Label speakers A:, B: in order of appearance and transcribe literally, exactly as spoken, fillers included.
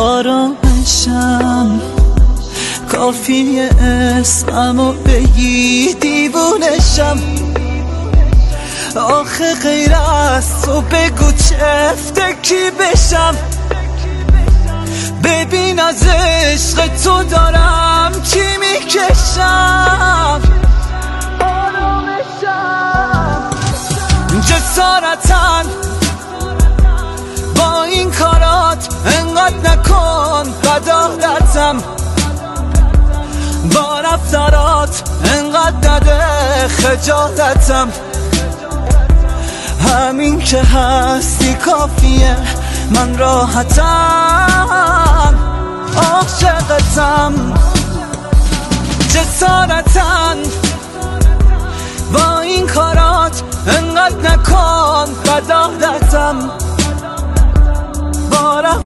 A: آرامشم کافیه اسممو بگی دیوونشم. آخه غیر از تو بگو چه افتکی بشم. ببین از عشق تو دارم چی میکشم. جسارتن با این کارات انقدر نکن بداهتم. با رفتارات انقدر نده خجالتم. همین که هستی کافیه من راحتم. عاشقتم جسارتن با این کارات انقدر نکن بداهتم.